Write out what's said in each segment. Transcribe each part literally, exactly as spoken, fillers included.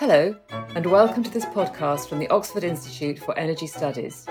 Hello, and welcome to this podcast from the Oxford Institute for Energy Studies.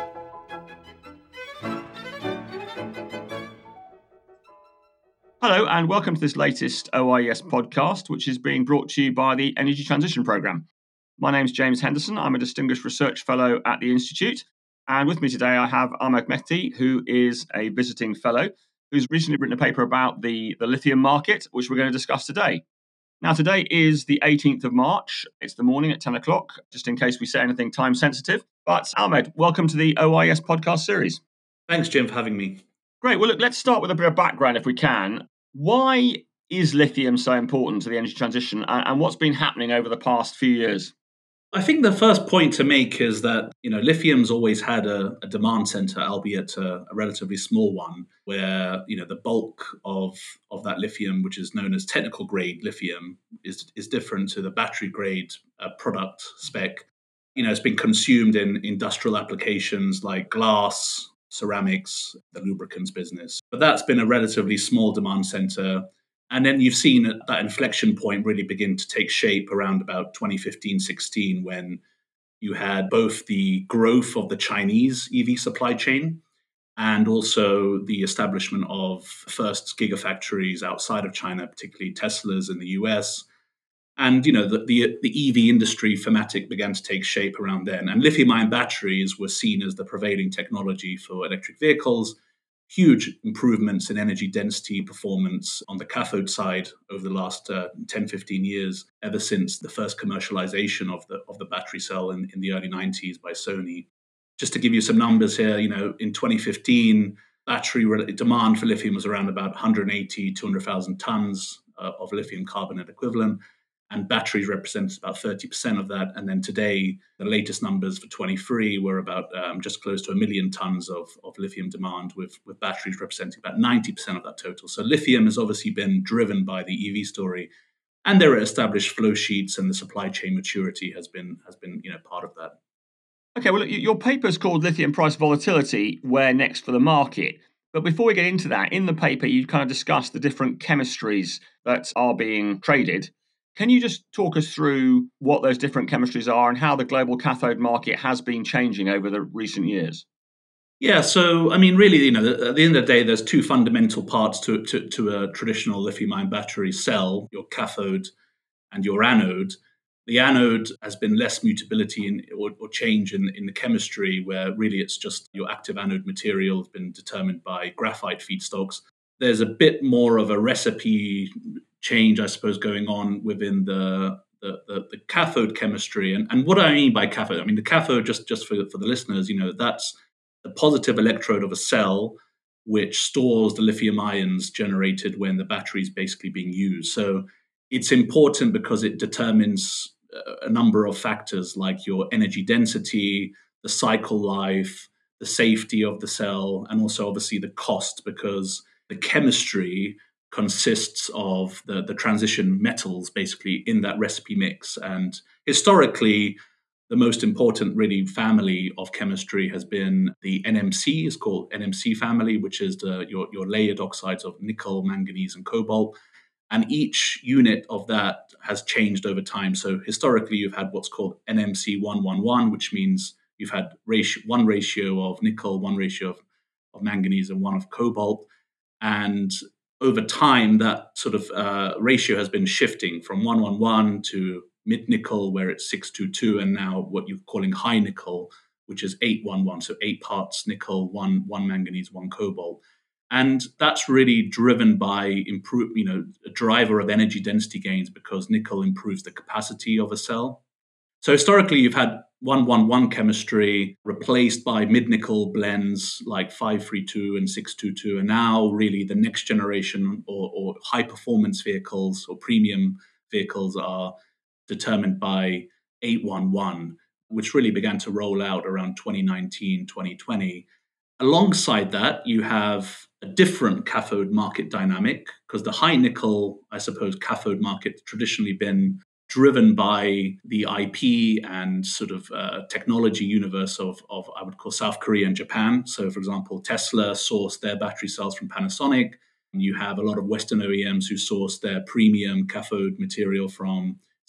Hello, and welcome to this latest O I E S podcast, which is being brought to you by the Energy Transition Programme. My name is James Henderson. I'm a Distinguished Research Fellow at the Institute. And with me today, I have Ahmed Mehdi, who is a visiting fellow, who's recently written a paper about the, the lithium market, which we're going to discuss today. Now, today is the eighteenth of March. It's the morning at ten o'clock, just in case we say anything time sensitive. But Ahmed, welcome to the O I E S podcast series. Thanks, Jim, for having me. Great. Well, look, let's start with a bit of background if we can. Why is lithium so important to the energy transition, and what's been happening over the past few years? I think the first point to make is that, you know, lithium's always had a, a demand center, albeit a, a relatively small one, where, you know, the bulk of, of that lithium, which is known as technical grade lithium, is, is different to the battery grade uh, product spec. You know, it's been consumed in industrial applications like glass, ceramics, the lubricants business. But that's been a relatively small demand center. And then you've seen that inflection point really begin to take shape around about twenty fifteen sixteen, when you had both the growth of the Chinese E V supply chain and also the establishment of first gigafactories outside of China, particularly Tesla's in the U S. And, you know, the, the, the E V industry thematic began to take shape around then. And lithium-ion batteries were seen as the prevailing technology for electric vehicles. Huge improvements in energy density performance on the cathode side over the last uh, ten, fifteen years, ever since the first commercialization of the of the battery cell in, in the early nineties by Sony. Just to give you some numbers here, you know, in twenty fifteen, battery demand for lithium was around about one hundred eighty, two hundred thousand tons uh, of lithium carbonate equivalent. And batteries represents about thirty percent of that. And then today, the latest numbers for twenty-three were about um, just close to a million tons of, of lithium demand, with, with batteries representing about ninety percent of that total. So lithium has obviously been driven by the E V story. And there are established flow sheets, and the supply chain maturity has been, has been you know, part of that. Okay, well, your paper is called Lithium Price Volatility, Where Next for the Market. But before we get into that, in the paper, you kind of discuss the different chemistries that are being traded. Can you just talk us through what those different chemistries are and how the global cathode market has been changing over the recent years? Yeah, so, I mean, really, you know, at the end of the day, there's two fundamental parts to, to, to a traditional lithium-ion battery cell, your cathode and your anode. The anode has been less mutability in, or, or change in, in the chemistry, where really it's just your active anode material has been determined by graphite feedstocks. There's a bit more of a recipe change, I suppose, going on within the the, the, the cathode chemistry. And, and what do I mean by cathode? I mean, the cathode, just, just for, for the listeners, you know, that's the positive electrode of a cell which stores the lithium ions generated when the battery is basically being used. So it's important because it determines a number of factors like your energy density, the cycle life, the safety of the cell, and also obviously the cost, because the chemistry consists of the, the transition metals basically in that recipe mix. And historically, the most important really family of chemistry has been the N M C, is called N M C family, which is the, your, your layered oxides of nickel, manganese, and cobalt. And each unit of that has changed over time. So historically, you've had what's called N M C one eleven, which means you've had ratio, one ratio of nickel, one ratio of, of manganese, and one of cobalt. And over time, that sort of uh, ratio has been shifting from one eleven to mid nickel, where it's six twenty-two, and now what you're calling high nickel, which is eight eleven, so eight parts nickel, one, one manganese, one cobalt. And that's really driven by improve, you know, a driver of energy density gains, because nickel improves the capacity of a cell. So historically, you've had one eleven chemistry replaced by mid-nickel blends like five thirty-two and six twenty-two. And now really the next generation or, or high-performance vehicles or premium vehicles are determined by eight eleven, which really began to roll out around twenty nineteen, twenty twenty. Alongside that, you have a different cathode market dynamic, because the high nickel, I suppose, cathode market traditionally been driven by the I P and sort of uh, technology universe of, of, I would call South Korea and Japan. So, for example, Tesla sourced their battery cells from Panasonic. You have a lot of Western O E Ms who source their premium cathode material from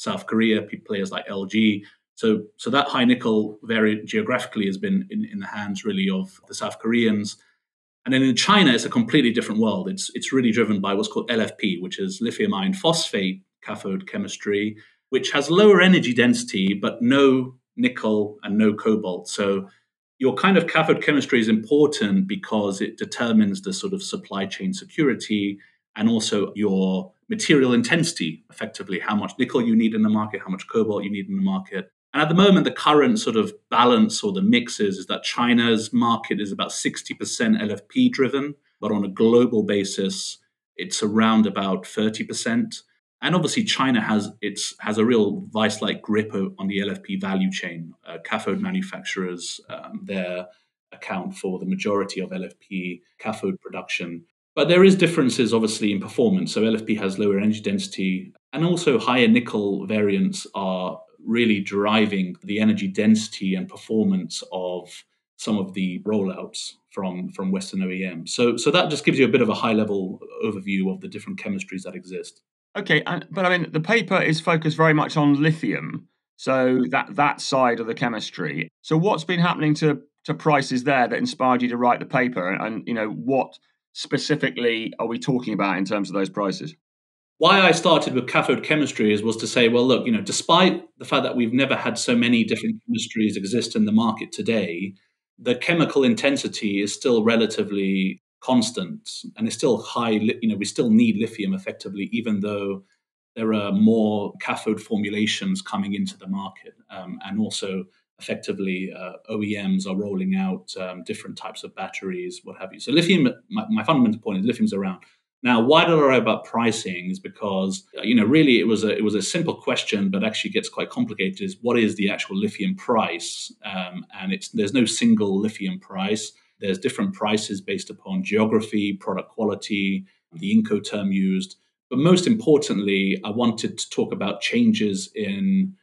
South Korea, players like L G. So, so that high nickel variant geographically has been in, in the hands really of the South Koreans. And then in China, it's a completely different world. It's it's really driven by what's called L F P, which is lithium iron phosphate cathode chemistry, which has lower energy density, but no nickel and no cobalt. So your kind of cathode chemistry is important because it determines the sort of supply chain security and also your material intensity, effectively, how much nickel you need in the market, how much cobalt you need in the market. And at the moment, the current sort of balance or the mix is, is that China's market is about sixty percent L F P driven, but on a global basis, it's around about thirty percent. And obviously, China has its has a real vice-like grip on the L F P value chain. Uh, cathode manufacturers, um, there account for the majority of L F P cathode production. But there is differences, obviously, in performance. So L F P has lower energy density, and also higher nickel variants are really driving the energy density and performance of some of the rollouts from, from Western O E Ms. So, so that just gives you a bit of a high-level overview of the different chemistries that exist. Okay, and, but I mean, the paper is focused very much on lithium, so that that side of the chemistry. So what's been happening to, to prices there that inspired you to write the paper? And, and, you know, what specifically are we talking about in terms of those prices? Why I started with cathode chemistry is was to say, well, look, you know, despite the fact that we've never had so many different chemistries exist in the market today, the chemical intensity is still relatively constant and is still high. You know, we still need lithium effectively, even though there are more cathode formulations coming into the market, um, and also effectively uh, O E Ms are rolling out um, different types of batteries, what have you. So lithium, my, my fundamental point is lithium's around. Now, why did I write about pricing? Is because, you know, really it was a it was a simple question, but actually gets quite complicated. Is what is the actual lithium price? Um, and it's there's no single lithium price. There's different prices based upon geography, product quality, the Incoterm used. But most importantly, I wanted to talk about changes in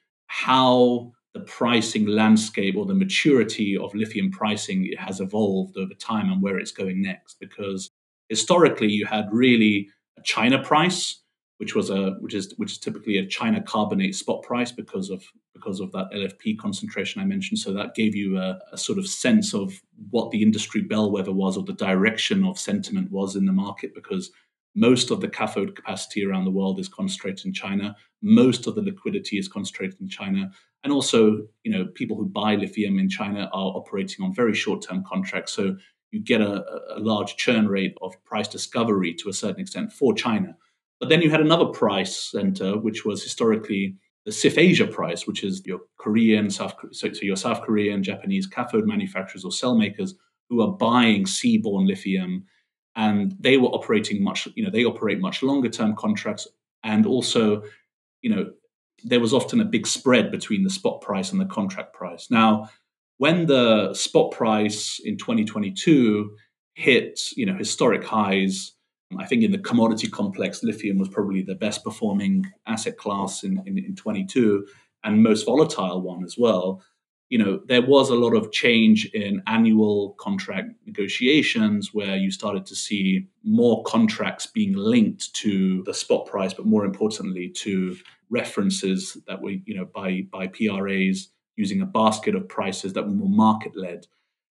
how the pricing landscape or the maturity of lithium pricing has evolved over time and where it's going next. Because historically, you had really a China price, which was a which is which is typically a China carbonate spot price because of because of that L F P concentration I mentioned. So that gave you a, a sort of sense of what the industry bellwether was or the direction of sentiment was in the market, because most of the cathode capacity around the world is concentrated in China. Most of the liquidity is concentrated in China. And also, you know, people who buy lithium in China are operating on very short-term contracts. So you get a, a large churn rate of price discovery to a certain extent for China. But then you had another price center, which was historically the C I F Asia price, which is your Korean, South, so, so your South Korean, Japanese cathode manufacturers or cell makers who are buying seaborne lithium. And they were operating much, you know, they operate much longer term contracts. And also, you know, there was often a big spread between the spot price and the contract price. Now, when the spot price in twenty twenty-two hit, you know, historic highs, I think in the commodity complex, lithium was probably the best performing asset class in, in, in twenty-two and most volatile one as well. You know, there was a lot of change in annual contract negotiations where you started to see more contracts being linked to the spot price, but more importantly to references that were, you know, by by P R As using a basket of prices that were more market-led.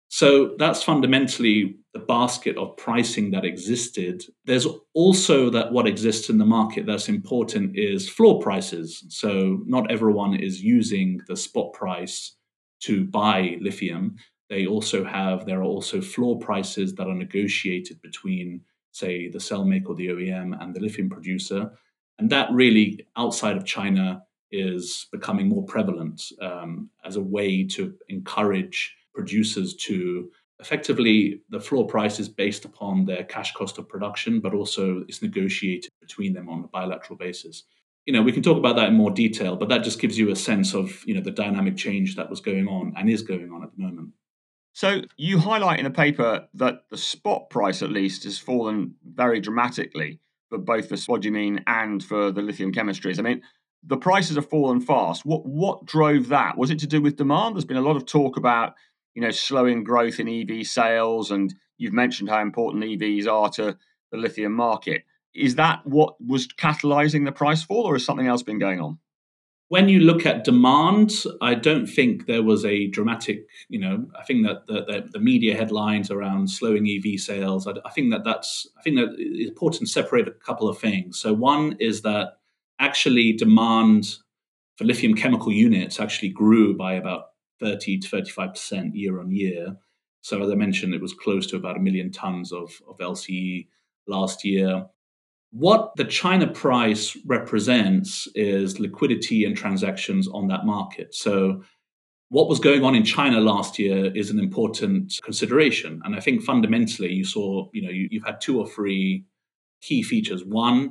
So that's fundamentally the basket of pricing that existed. There's also that what exists in the market that's important is floor prices. So not everyone is using the spot price to buy lithium. They also have, there are also floor prices that are negotiated between, say, the cell maker or the O E M and the lithium producer. And that really, outside of China, is becoming more prevalent um, as a way to encourage producers to effectively, the floor price is based upon their cash cost of production, but also it's negotiated between them on a bilateral basis. You know, we can talk about that in more detail, but that just gives you a sense of, you know, the dynamic change that was going on and is going on at the moment. So you highlight in the paper that the spot price, at least, has fallen very dramatically for both the spodumene and for the lithium chemistries. I mean, the prices have fallen fast. What what drove that? Was it to do with demand? There's been a lot of talk about, you know, slowing growth in E V sales, and you've mentioned how important E Vs are to the lithium market. Is that what was catalyzing the price fall, or has something else been going on? When you look at demand, I don't think there was a dramatic, you know, I think that the, the, the media headlines around slowing E V sales, I, I think that that's, I think that it's important to separate a couple of things. So one is that actually demand for lithium chemical units actually grew by about thirty to thirty-five percent year on year. So as I mentioned, it was close to about a million tons of, of L C E last year. What the China price represents is liquidity and transactions on that market. So what was going on in China last year is an important consideration. And I think fundamentally you saw, you know, you, you've had two or three key features. One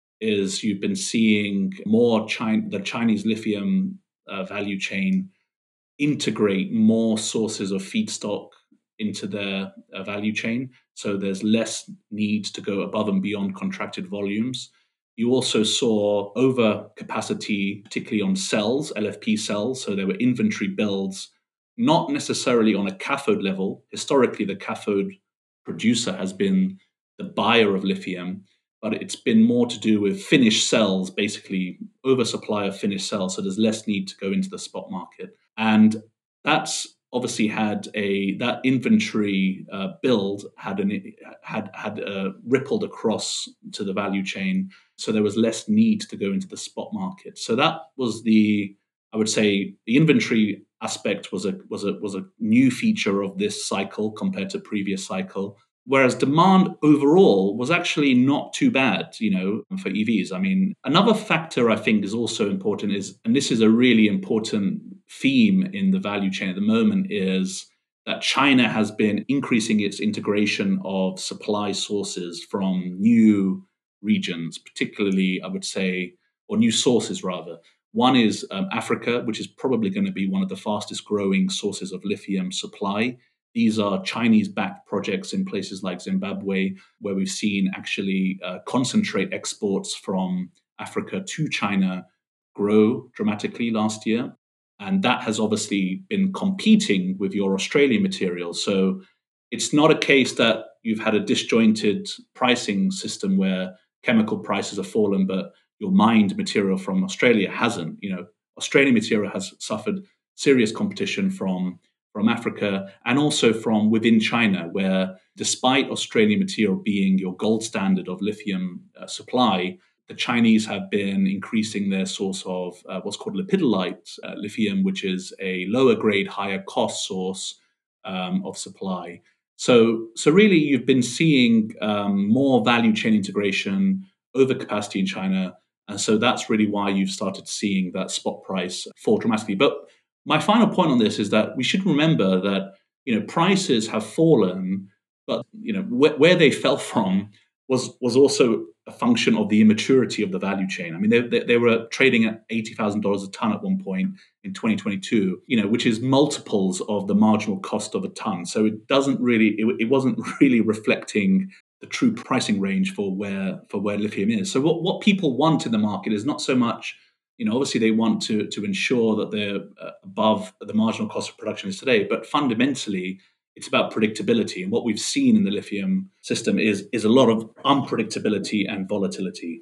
is you've been seeing more China, the Chinese lithium uh, value chain integrate more sources of feedstock into their uh, value chain. So there's less need to go above and beyond contracted volumes. You also saw overcapacity, particularly on cells, L F P cells. So there were inventory builds, not necessarily on a cathode level. Historically, the cathode producer has been the buyer of lithium, but it's been more to do with finished cells, basically oversupply of finished cells. So there's less need to go into the spot market. And that's obviously had a that inventory uh, build had an had had uh, rippled across to the value chain, so there was less need to go into the spot market. So that was the I would say the inventory aspect was a was a was a new feature of this cycle compared to previous cycle. Whereas demand overall was actually not too bad, you know, for E Vs. I mean, another factor I think is also important is, and this is a really important theme in the value chain at the moment, is that China has been increasing its integration of supply sources from new regions, particularly, I would say, or new sources rather. One is um, Africa, which is probably going to be one of the fastest growing sources of lithium supply. These are Chinese-backed projects in places like Zimbabwe, where we've seen actually uh, concentrate exports from Africa to China grow dramatically last year. And that has obviously been competing with your Australian materials. So it's not a case that you've had a disjointed pricing system where chemical prices have fallen, but your mined material from Australia hasn't. You know, Australian material has suffered serious competition from from Africa and also from within China, where despite Australian material being your gold standard of lithium uh, supply, the Chinese have been increasing their source of uh, what's called lepidolite uh, lithium, which is a lower grade, higher cost source um, of supply. So, so really, you've been seeing um, more value chain integration, overcapacity in China, and so that's really why you've started seeing that spot price fall dramatically. But my final point on this is that we should remember that, you know, prices have fallen, but you know wh- where they fell from was was also a function of the immaturity of the value chain. I mean, they, they, they were trading at eighty thousand dollars a ton at one point in twenty twenty-two, you know, which is multiples of the marginal cost of a ton. So it doesn't really, it, it wasn't really reflecting the true pricing range for where for where lithium is. So what, what people want in the market is not so much, you know, obviously they want to to ensure that they're uh, above the marginal cost of production is today, but fundamentally it's about predictability. And what we've seen in the lithium system is is a lot of unpredictability and volatility.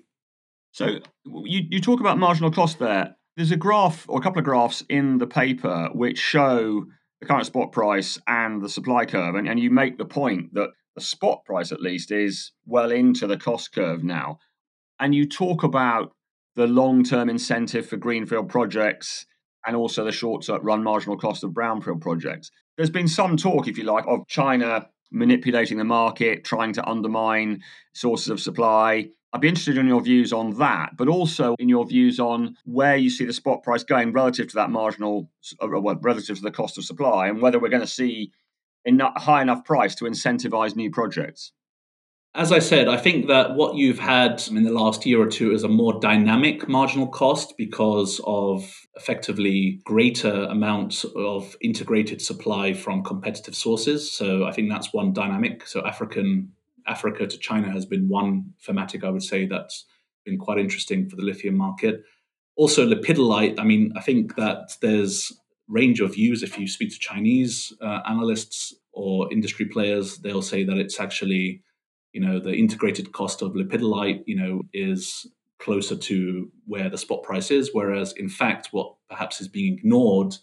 So you, you talk about marginal cost there. There's a graph or a couple of graphs in the paper which show the current spot price and the supply curve. And, and you make the point that the spot price, at least, is well into the cost curve now. And you talk about the long-term incentive for greenfield projects and also the short-run marginal cost of brownfield projects. There's been some talk, if you like, of China manipulating the market, trying to undermine sources of supply. I'd be interested in your views on that, but also in your views on where you see the spot price going relative to that marginal, well, relative to the cost of supply, and whether we're going to see a high enough price to incentivize new projects. As I said, I think that what you've had in the last year or two is a more dynamic marginal cost because of effectively greater amounts of integrated supply from competitive sources. So I think that's one dynamic. So African Africa to China has been one thematic, I would say, that's been quite interesting for the lithium market. Also, lepidolite, I mean, I think that there's range of views. If you speak to Chinese uh, analysts or industry players, they'll say that it's actually, you know, the integrated cost of lepidolite, you know, is closer to where the spot price is, whereas in fact what perhaps is being ignored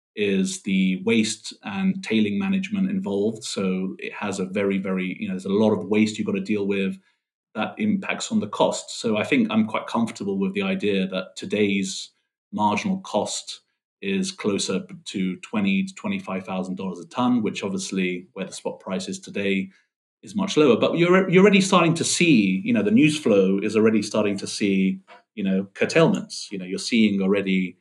is the waste and tailing management involved. So it has a very, very, you know, there's a lot of waste you've got to deal with that impacts on the cost. So I think I'm quite comfortable with the idea that today's marginal cost is closer to twenty to twenty-five thousand dollars a ton, which obviously where the spot price is today is much lower. But you're you're already starting to see, you know, the news flow is already starting to see, you know, curtailments. You know, you're seeing already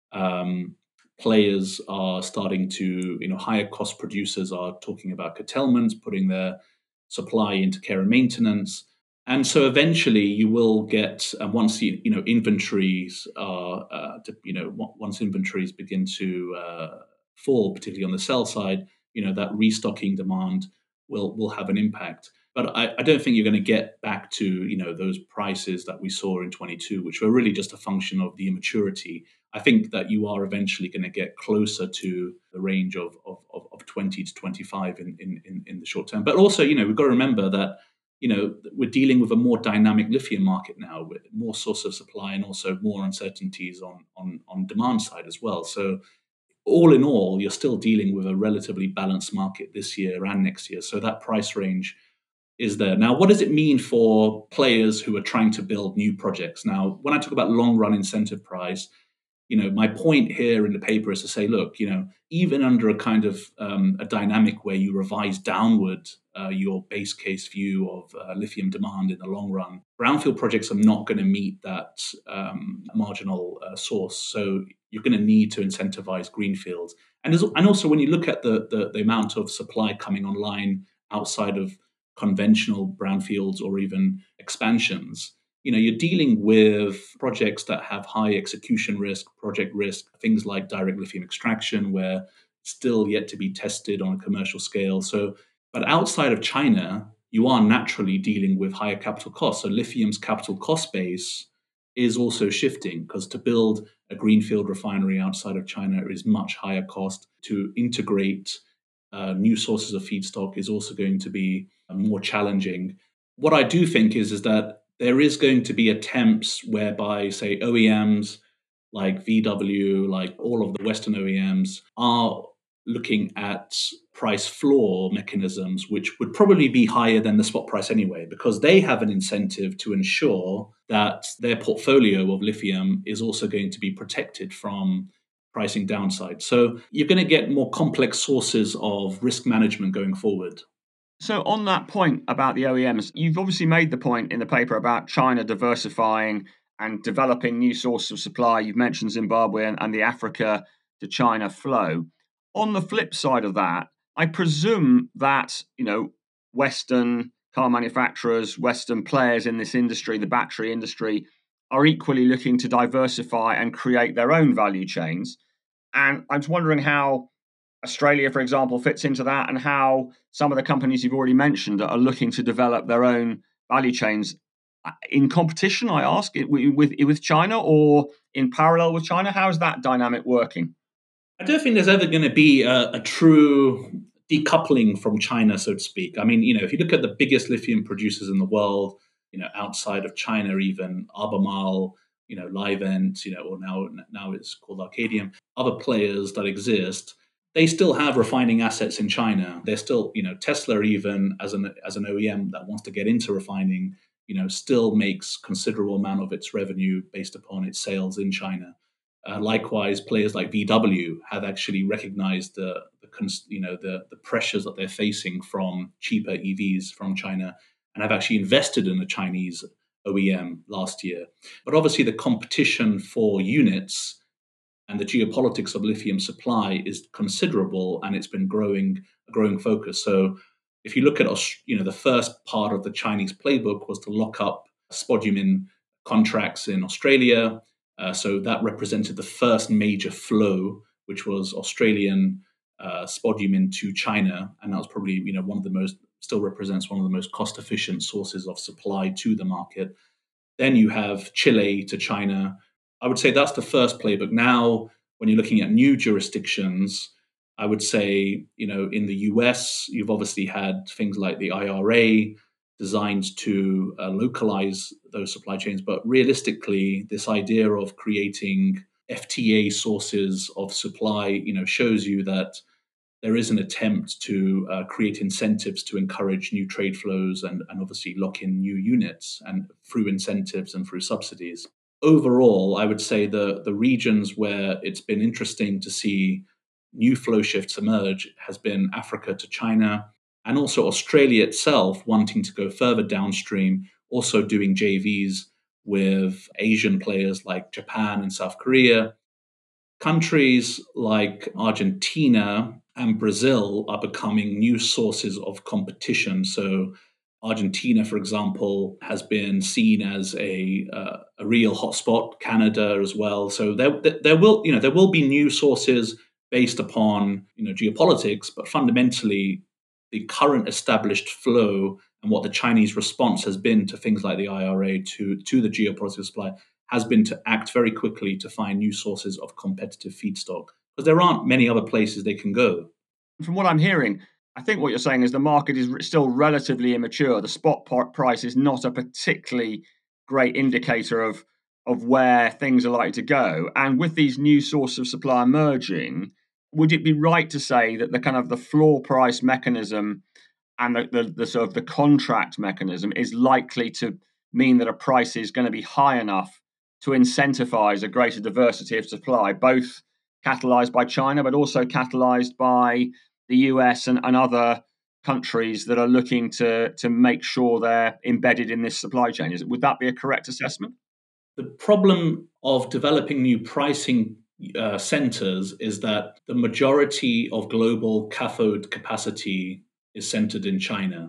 um, players are starting to, you know, higher cost producers are talking about curtailments, putting their supply into care and maintenance. And so eventually you will get, uh, once you, you know, inventories are, uh, to, you know, once inventories begin to uh, fall, particularly on the sell side, you know, that restocking demand will will have an impact. But I, I don't think you're going to get back to, you know, those prices that we saw in twenty-two, which were really just a function of the immaturity. I think that you are eventually going to get closer to the range of of, of twenty to twenty-five in, in, in the short term. But also, you know, we've got to remember that, you know, we're dealing with a more dynamic lithium market now, with more source of supply and also more uncertainties on on, on demand side as well. So all in all, you're still dealing with a relatively balanced market this year and next year. So that price range is there. Now, what does it mean for players who are trying to build new projects? Now, when I talk about long run incentive price, you know, my point here in the paper is to say, look, you know, even under a kind of um, a dynamic where you revise downward uh, your base case view of uh, lithium demand in the long run, brownfield projects are not going to meet that um, marginal uh, source. So you're going to need to incentivize greenfields. And, and also when you look at the, the, the amount of supply coming online outside of conventional brownfields or even expansions, you know, you're dealing with projects that have high execution risk, project risk, things like direct lithium extraction, where still yet to be tested on a commercial scale. So, but outside of China, you are naturally dealing with higher capital costs. So lithium's capital cost base is also shifting, because to build a greenfield refinery outside of China is much higher cost. To integrate uh, new sources of feedstock is also going to be uh, more challenging. What I do think is, is that there is going to be attempts whereby, say, O E Ms like V W, like all of the Western O E Ms, are looking at price floor mechanisms, which would probably be higher than the spot price anyway, because they have an incentive to ensure that their portfolio of lithium is also going to be protected from pricing downside. So you're going to get more complex sources of risk management going forward. So on that point about the O E Ms, you've obviously made the point in the paper about China diversifying and developing new sources of supply. You've mentioned Zimbabwe and, and the Africa to China flow. On the flip side of that, I presume that, you know, Western car manufacturers, Western players in this industry, the battery industry, are equally looking to diversify and create their own value chains. And I'm just wondering how Australia, for example, fits into that, and how some of the companies you've already mentioned are looking to develop their own value chains in competition, I ask, with, with China or in parallel with China. How is that dynamic working? I don't think there's ever going to be a, a true decoupling from China, so to speak. I mean, you know, if you look at the biggest lithium producers in the world, you know, outside of China, even Albemarle, you know, Livent, you know, or now now it's called Arcadium, other players that exist, they still have refining assets in China. They're still, you know, Tesla, even as an as an O E M that wants to get into refining, you know, still makes considerable amount of its revenue based upon its sales in China. Uh, likewise, players like V W have actually recognized the, the you know the, the pressures that they're facing from cheaper E Vs from China, and have actually invested in a Chinese O E M last year. But obviously, the competition for units and the geopolitics of lithium supply is considerable, and it's been growing a growing focus. So, if you look at you know the first part of the Chinese playbook was to lock up spodumene contracts in Australia. Uh, so that represented the first major flow, which was Australian uh, spodumene to China, and that was probably you know one of the most still represents one of the most cost-efficient sources of supply to the market. Then you have Chile to China. I would say that's the first playbook. Now, when you're looking at new jurisdictions, I would say you know in the U S you've obviously had things like the I R A. designed to uh, localize those supply chains. But realistically, this idea of creating F T A sources of supply, you know, shows you that there is an attempt to uh, create incentives to encourage new trade flows and, and obviously lock in new units and through incentives and through subsidies. Overall, I would say the, the regions where it's been interesting to see new flow shifts emerge has been Africa to China, and also Australia itself wanting to go further downstream, also doing J Vs with Asian players like Japan and South Korea. Countries like Argentina and Brazil are becoming new sources of competition. So Argentina, for example, has been seen as a uh, a real hotspot. Canada as well. So there, there will, you know, there will be new sources based upon, you know, geopolitics, but fundamentally, the current established flow and what the Chinese response has been to things like the I R A, to to the geopolitical supply, has been to act very quickly to find new sources of competitive feedstock, because there aren't many other places they can go. From what I'm hearing, I think what you're saying is the market is still relatively immature. The spot price is not a particularly great indicator of, of where things are likely to go. And with these new sources of supply emerging, would it be right to say that the kind of the floor price mechanism and the, the, the sort of the contract mechanism is likely to mean that a price is going to be high enough to incentivize a greater diversity of supply, both catalyzed by China, but also catalyzed by the U S and, and other countries that are looking to, to make sure they're embedded in this supply chain? Is, would that be a correct assessment? The problem of developing new pricing uh, centers is that the majority of global cathode capacity is centered in China,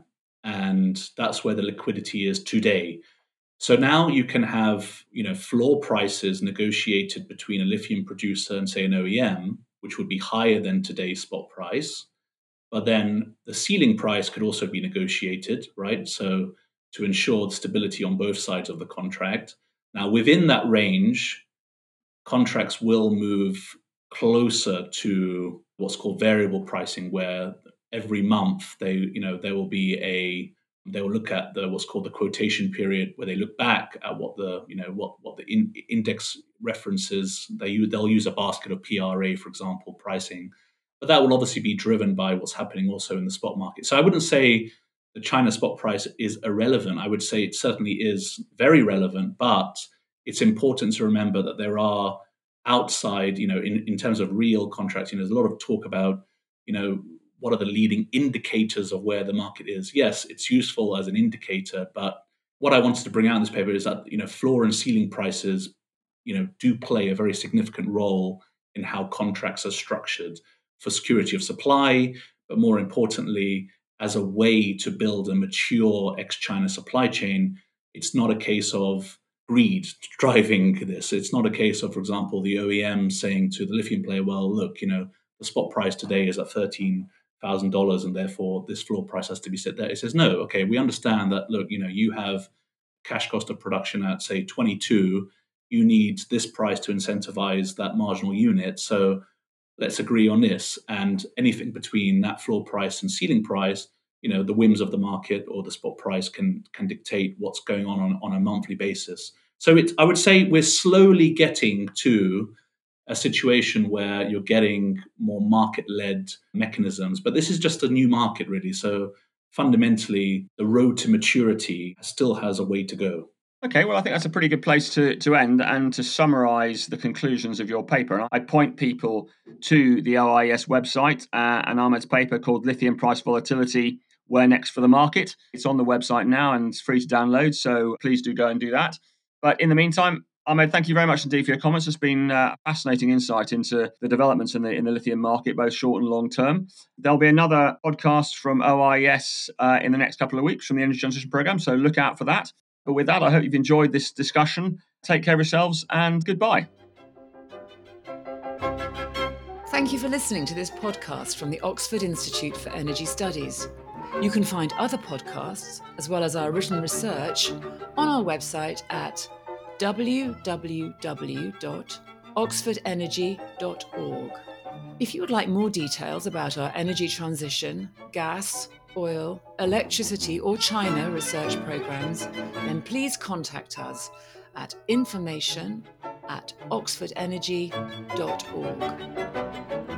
and that's where the liquidity is today. So now you can have, you know, floor prices negotiated between a lithium producer and, say, an O E M, which would be higher than today's spot price. But then the ceiling price could also be negotiated, right? So to ensure the stability on both sides of the contract. Now, within that range, contracts will move closer to what's called variable pricing, where every month they, you know, there will be a they will look at the what's called the quotation period, where they look back at what the, you know, what what the in, index references. They they'll use a basket of P R A, for example, pricing, but that will obviously be driven by what's happening also in the spot market. So I wouldn't say the China spot price is irrelevant. I would say it certainly is very relevant, but it's important to remember that there are outside, you know, in, in terms of real contracts, you know, there's a lot of talk about, you know, what are the leading indicators of where the market is? Yes, it's useful as an indicator, but what I wanted to bring out in this paper is that, you know, floor and ceiling prices, you know, do play a very significant role in how contracts are structured for security of supply, but more importantly, as a way to build a mature ex-China supply chain. It's not a case of greed driving this. It's not a case of, for example, the O E M saying to the lithium player, well, look, you know, the spot price today is at thirteen thousand dollars and therefore this floor price has to be set there. It says, no, okay, we understand that, look, you know, you have cash cost of production at, say, twenty-two, you need this price to incentivize that marginal unit. So let's agree on this. And anything between that floor price and ceiling price, you know, the whims of the market or the spot price can can dictate what's going on on, on a monthly basis. So it, I would say we're slowly getting to a situation where you're getting more market-led mechanisms, but this is just a new market, really. So fundamentally, the road to maturity still has a way to go. Okay, well, I think that's a pretty good place to, to end and to summarize the conclusions of your paper. And I point people to the O I E S website uh, and Ahmed's paper called Lithium Price Volatility, Where Next for the Market. It's on the website now and it's free to download, so please do go and do that. But in the meantime, Ahmed, thank you very much indeed for your comments. It's been uh, fascinating insight into the developments in the in the lithium market, both short and long term. There'll be another podcast from O I E S uh, in the next couple of weeks from the Energy Transition Programme, so look out for that. But with that, I hope you've enjoyed this discussion. Take care of yourselves and goodbye. Thank you for listening to this podcast from the Oxford Institute for Energy Studies. You can find other podcasts, as well as our written research, on our website at w w w dot oxford energy dot org. If you would like more details about our energy transition, gas, oil, electricity, or China research programs, then please contact us at information at oxford energy dot org.